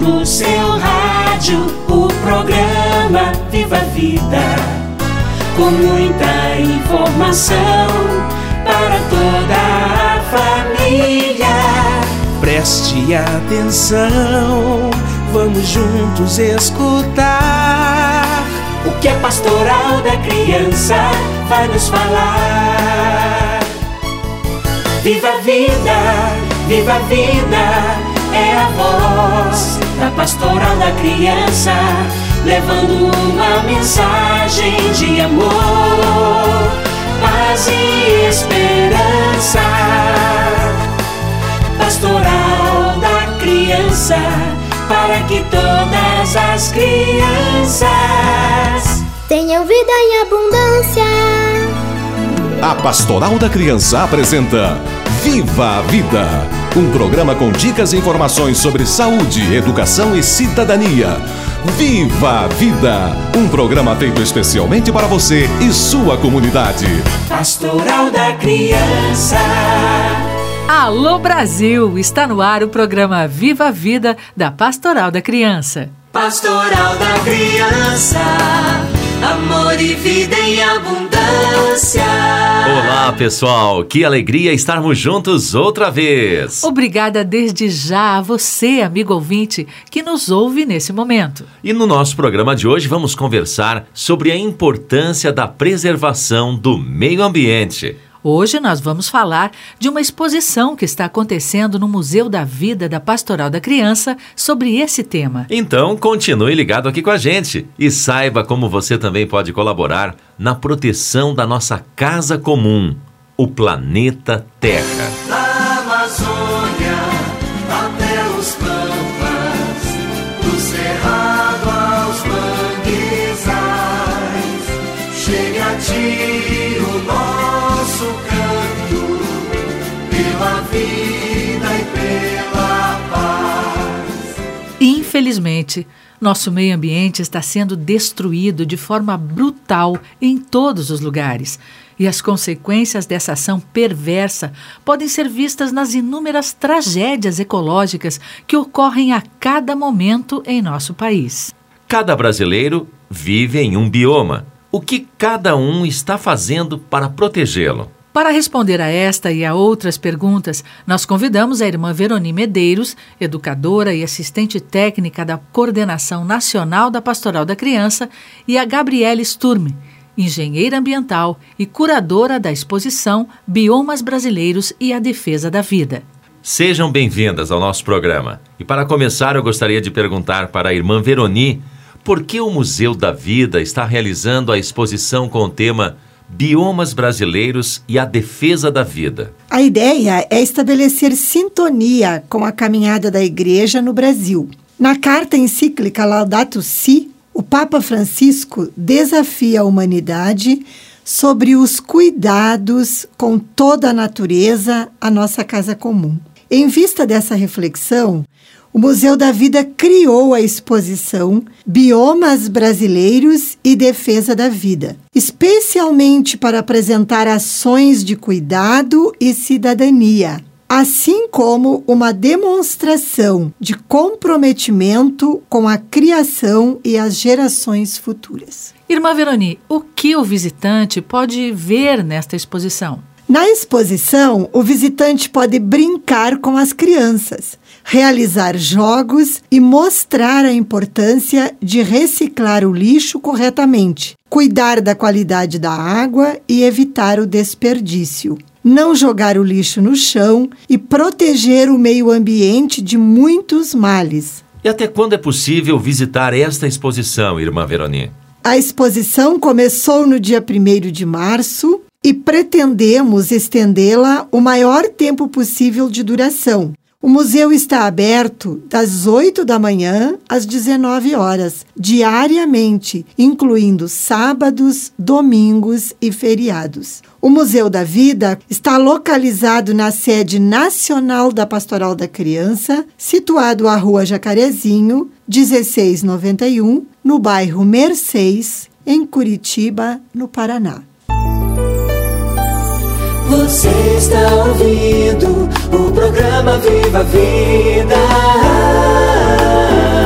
no seu rádio o programa Viva a Vida, com muita informação para toda a família. Preste atenção, vamos juntos escutar o que a Pastoral da Criança vai nos falar. Viva a vida, viva a vida, é a voz da Pastoral da Criança, levando uma mensagem de amor, paz e esperança. Pastoral da Criança, para que todas as crianças tenham vida em abundância. A Pastoral da Criança apresenta Viva a Vida, um programa com dicas e informações sobre saúde, educação e cidadania. Viva a Vida, um programa feito especialmente para você e sua comunidade. Pastoral da Criança. Alô Brasil, está no ar o programa Viva a Vida da Pastoral da Criança. Pastoral da Criança, amor e vida em abundância. Olá pessoal, que alegria estarmos juntos outra vez. Obrigada desde já a você, amigo ouvinte, que nos ouve nesse momento. E no nosso programa de hoje vamos conversar sobre a importância da preservação do meio ambiente. Hoje nós vamos falar de uma exposição que está acontecendo no Museu da Vida da Pastoral da Criança sobre esse tema. Então, continue ligado aqui com a gente e saiba como você também pode colaborar na proteção da nossa casa comum, o planeta Terra. Da Amazônia até os pampas, do cerrado aos manguezais, chega a ti o nosso canto, pela vida e pela paz. Infelizmente, nosso meio ambiente está sendo destruído de forma brutal em todos os lugares. E as consequências dessa ação perversa podem ser vistas nas inúmeras tragédias ecológicas que ocorrem a cada momento em nosso país. Cada brasileiro vive em um bioma. O que cada um está fazendo para protegê-lo? Para responder a esta e a outras perguntas, nós convidamos a irmã Veroni Medeiros, educadora e assistente técnica da Coordenação Nacional da Pastoral da Criança, e a Gabriele Sturme, engenheira ambiental e curadora da exposição Biomas Brasileiros e a Defesa da Vida. Sejam bem-vindas ao nosso programa. E para começar, eu gostaria de perguntar para a irmã Veroni por que o Museu da Vida está realizando a exposição com o tema Biomas Brasileiros e a Defesa da Vida. A ideia é estabelecer sintonia com a caminhada da Igreja no Brasil. Na carta encíclica Laudato Si, o Papa Francisco desafia a humanidade sobre os cuidados com toda a natureza, a nossa casa comum. Em vista dessa reflexão, o Museu da Vida criou a exposição Biomas Brasileiros e Defesa da Vida, especialmente para apresentar ações de cuidado e cidadania, assim como uma demonstração de comprometimento com a criação e as gerações futuras. Irmã Veroni, o que o visitante pode ver nesta exposição? Na exposição, o visitante pode brincar com as crianças, realizar jogos e mostrar a importância de reciclar o lixo corretamente, cuidar da qualidade da água e evitar o desperdício, não jogar o lixo no chão e proteger o meio ambiente de muitos males. E até quando é possível visitar esta exposição, irmã Veroni? A exposição começou no dia 1º de março e pretendemos estendê-la o maior tempo possível de duração. O museu está aberto das 8 da manhã às 19 horas, diariamente, incluindo sábados, domingos e feriados. O Museu da Vida está localizado na sede nacional da Pastoral da Criança, situado à Rua Jacarezinho, 1691, no bairro Mercês, em Curitiba, no Paraná. Você está ouvindo o programa Viva a Vida.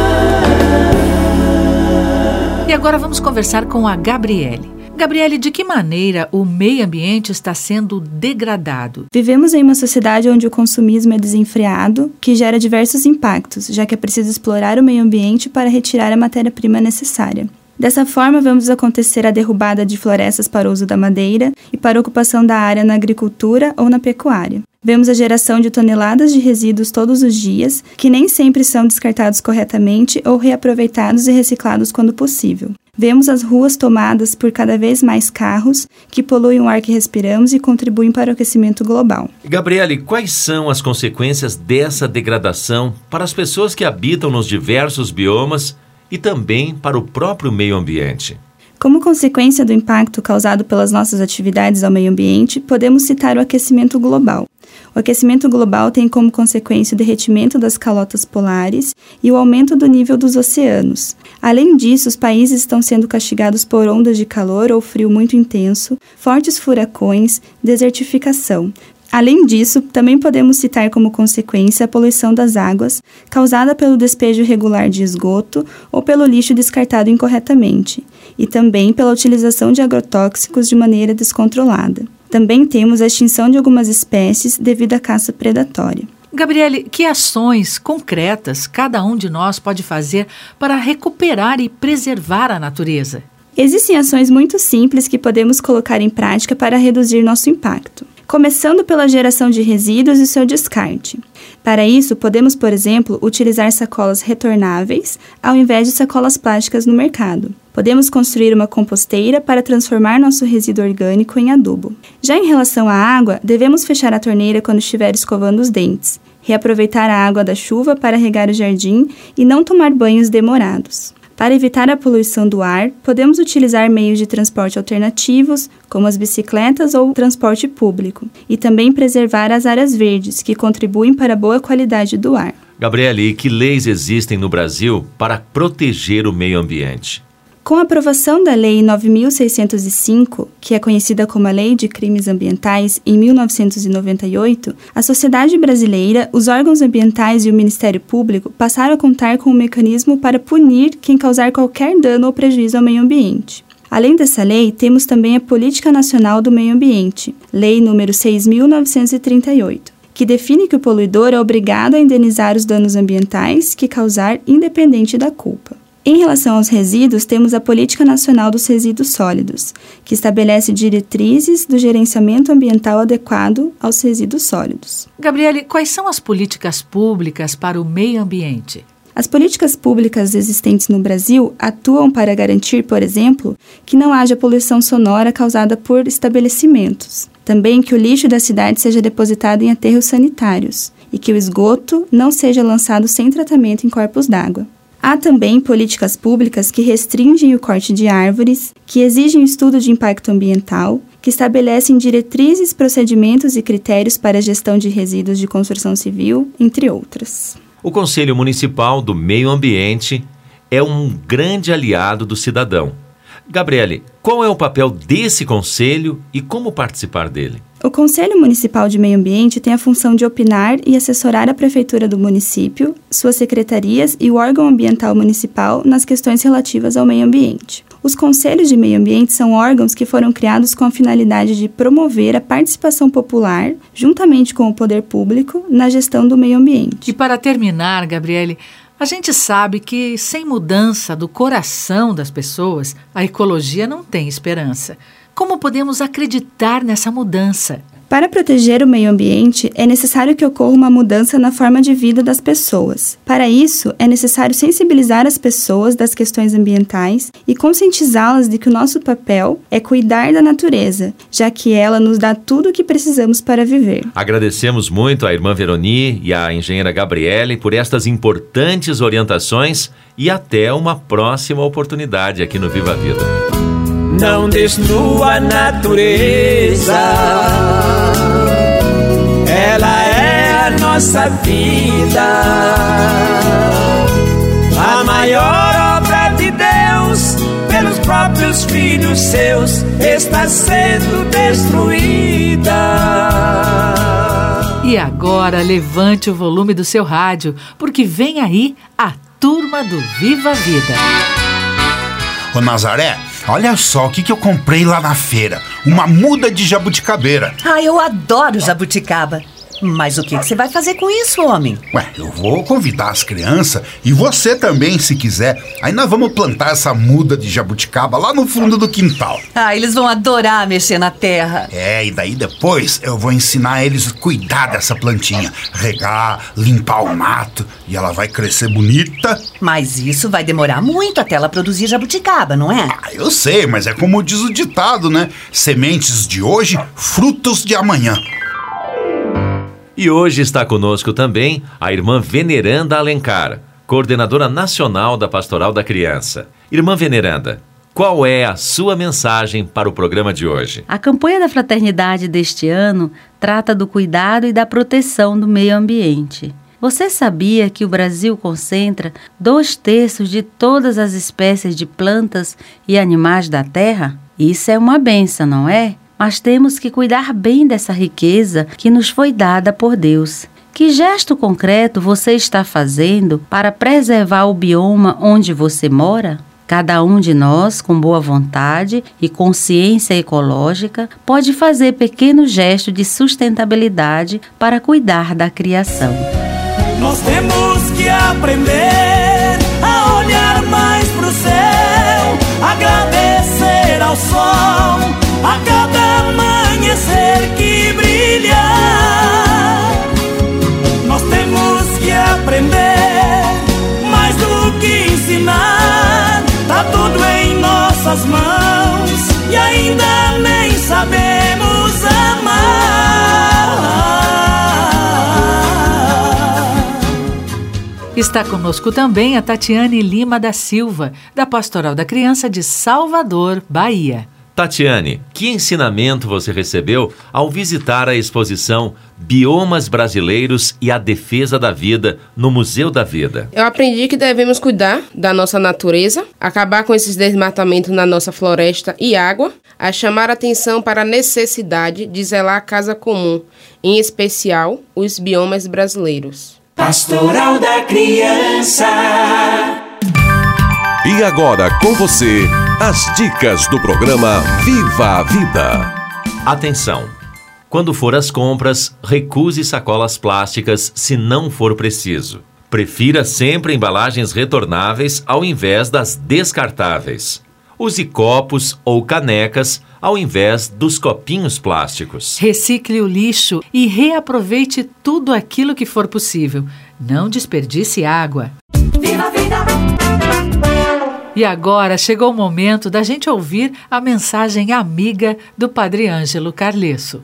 agora vamos conversar com a Gabriele. Gabriele, de que maneira o meio ambiente está sendo degradado? Vivemos em uma sociedade onde o consumismo é desenfreado, que gera diversos impactos, já que é preciso explorar o meio ambiente para retirar a matéria-prima necessária. Dessa forma, vemos acontecer a derrubada de florestas para o uso da madeira e para a ocupação da área na agricultura ou na pecuária. Vemos a geração de toneladas de resíduos todos os dias, que nem sempre são descartados corretamente ou reaproveitados e reciclados quando possível. Vemos as ruas tomadas por cada vez mais carros, que poluem o ar que respiramos e contribuem para o aquecimento global. Gabriele, quais são as consequências dessa degradação para as pessoas que habitam nos diversos biomas e também para o próprio meio ambiente? Como consequência do impacto causado pelas nossas atividades ao meio ambiente, podemos citar o aquecimento global. O aquecimento global tem como consequência o derretimento das calotas polares e o aumento do nível dos oceanos. Além disso, os países estão sendo castigados por ondas de calor ou frio muito intenso, fortes furacões, desertificação. Além disso, também podemos citar como consequência a poluição das águas, causada pelo despejo irregular de esgoto ou pelo lixo descartado incorretamente, e também pela utilização de agrotóxicos de maneira descontrolada. Também temos a extinção de algumas espécies devido à caça predatória. Gabriele, que ações concretas cada um de nós pode fazer para recuperar e preservar a natureza? Existem ações muito simples que podemos colocar em prática para reduzir nosso impacto, começando pela geração de resíduos e seu descarte. Para isso, podemos, por exemplo, utilizar sacolas retornáveis ao invés de sacolas plásticas no mercado. Podemos construir uma composteira para transformar nosso resíduo orgânico em adubo. Já em relação à água, devemos fechar a torneira quando estiver escovando os dentes, reaproveitar a água da chuva para regar o jardim e não tomar banhos demorados. Para evitar a poluição do ar, podemos utilizar meios de transporte alternativos, como as bicicletas ou o transporte público, e também preservar as áreas verdes, que contribuem para a boa qualidade do ar. Gabriele, e que leis existem no Brasil para proteger o meio ambiente? Com a aprovação da Lei 9.605, que é conhecida como a Lei de Crimes Ambientais, em 1998, a sociedade brasileira, os órgãos ambientais e o Ministério Público passaram a contar com um mecanismo para punir quem causar qualquer dano ou prejuízo ao meio ambiente. Além dessa lei, temos também a Política Nacional do Meio Ambiente, Lei nº 6.938, que define que o poluidor é obrigado a indenizar os danos ambientais que causar, independente da culpa. Em relação aos resíduos, temos a Política Nacional dos Resíduos Sólidos, que estabelece diretrizes do gerenciamento ambiental adequado aos resíduos sólidos. Gabriele, quais são as políticas públicas para o meio ambiente? As políticas públicas existentes no Brasil atuam para garantir, por exemplo, que não haja poluição sonora causada por estabelecimentos. Também que o lixo da cidade seja depositado em aterros sanitários e que o esgoto não seja lançado sem tratamento em corpos d'água. Há também políticas públicas que restringem o corte de árvores, que exigem estudo de impacto ambiental, que estabelecem diretrizes, procedimentos e critérios para a gestão de resíduos de construção civil, entre outras. O Conselho Municipal do Meio Ambiente é um grande aliado do cidadão. Gabriele, qual é o papel desse conselho e como participar dele? O Conselho Municipal de Meio Ambiente tem a função de opinar e assessorar a Prefeitura do município, suas secretarias e o órgão ambiental municipal nas questões relativas ao meio ambiente. Os Conselhos de Meio Ambiente são órgãos que foram criados com a finalidade de promover a participação popular, juntamente com o poder público, na gestão do meio ambiente. E para terminar, Gabriele, a gente sabe que sem mudança do coração das pessoas, a ecologia não tem esperança. Como podemos acreditar nessa mudança? Para proteger o meio ambiente, é necessário que ocorra uma mudança na forma de vida das pessoas. Para isso, é necessário sensibilizar as pessoas das questões ambientais e conscientizá-las de que o nosso papel é cuidar da natureza, já que ela nos dá tudo o que precisamos para viver. Agradecemos muito à irmã Veroni e à engenheira Gabriele por estas importantes orientações e até uma próxima oportunidade aqui no Viva a Vida. Não destrua a natureza, ela é a nossa vida. A maior obra de Deus, pelos próprios filhos seus, está sendo destruída. E agora levante o volume do seu rádio, porque vem aí a turma do Viva a Vida. Ô Nazaré, olha só o que eu comprei lá na feira. Uma muda de jabuticabeira. Eu adoro jabuticaba. Mas o que você vai fazer com isso, homem? Eu vou convidar as crianças e você também, se quiser. Aí nós vamos plantar essa muda de jabuticaba lá no fundo do quintal. Eles vão adorar mexer na terra. E daí depois eu vou ensinar eles a cuidar dessa plantinha. Regar, limpar o mato e ela vai crescer bonita. Mas isso vai demorar muito até ela produzir jabuticaba, não é? Eu sei, mas é como diz o ditado, né? Sementes de hoje, frutos de amanhã. E hoje está conosco também a irmã Veneranda Alencar, coordenadora nacional da Pastoral da Criança. Irmã Veneranda, qual é a sua mensagem para o programa de hoje? A campanha da fraternidade deste ano trata do cuidado e da proteção do meio ambiente. Você sabia que o Brasil concentra 2/3 de todas as espécies de plantas e animais da terra? Isso é uma bênção, não é? Mas temos que cuidar bem dessa riqueza que nos foi dada por Deus. Que gesto concreto você está fazendo para preservar o bioma onde você mora? Cada um de nós, com boa vontade e consciência ecológica, pode fazer pequenos gestos de sustentabilidade para cuidar da criação. Nós temos que aprender a olhar mais pro céu, agradecer ao sol, a cada amanhecer que brilha. Nós temos que aprender mais do que ensinar. Tá tudo em nossas mãos e ainda nem sabemos amar. Está conosco também a Tatiane Lima da Silva, da Pastoral da Criança de Salvador, Bahia. Tatiane, que ensinamento você recebeu ao visitar a exposição Biomas Brasileiros e a Defesa da Vida no Museu da Vida? Eu aprendi que devemos cuidar da nossa natureza, acabar com esses desmatamentos na nossa floresta e água, a chamar a atenção para a necessidade de zelar a casa comum, em especial os biomas brasileiros. Pastoral da Criança. E agora com você, as dicas do programa Viva a Vida. Atenção! Quando for às compras, recuse sacolas plásticas se não for preciso. Prefira sempre embalagens retornáveis ao invés das descartáveis. Use copos ou canecas ao invés dos copinhos plásticos. Recicle o lixo e reaproveite tudo aquilo que for possível. Não desperdice água. Viva a vida! E agora chegou o momento da gente ouvir a mensagem amiga do Padre Ângelo Carlesso.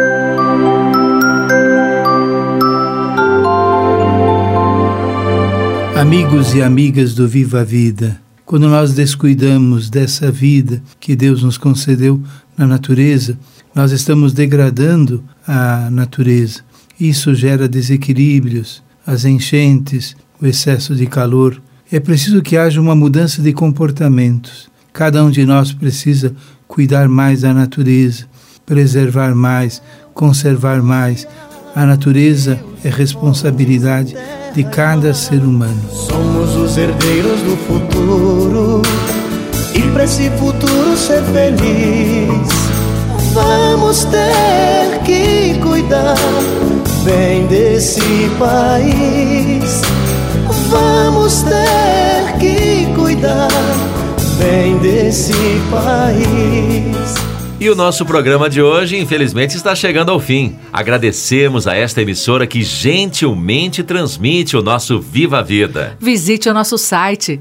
Amigos e amigas do Viva a Vida, quando nós descuidamos dessa vida que Deus nos concedeu na natureza, nós estamos degradando a natureza. Isso gera desequilíbrios, as enchentes, o excesso de calor. É preciso que haja uma mudança de comportamentos. Cada um de nós precisa cuidar mais da natureza, preservar mais, conservar mais. A natureza é responsabilidade de cada ser humano. Somos os herdeiros do futuro e para esse futuro ser feliz vamos ter que cuidar bem desse país. Vamos ter que cuidar bem desse país. E o nosso programa de hoje, infelizmente, está chegando ao fim. Agradecemos a esta emissora que gentilmente transmite o nosso Viva a Vida. Visite o nosso site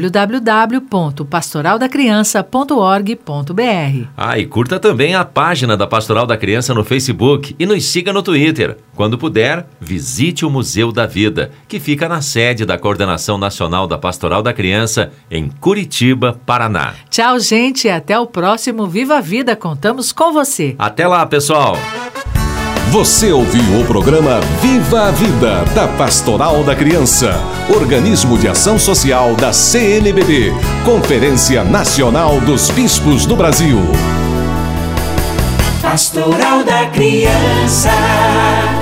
www.pastoraldacriança.org.br. E curta também a página da Pastoral da Criança no Facebook e nos siga no Twitter. Quando puder, visite o Museu da Vida, que fica na sede da Coordenação Nacional da Pastoral da Criança, em Curitiba, Paraná. Tchau, gente, e até o próximo Viva a Vida. Contamos com você. Até lá, pessoal. Você ouviu o programa Viva a Vida, da Pastoral da Criança, organismo de ação social da CNBB, Conferência Nacional dos Bispos do Brasil. Pastoral da Criança.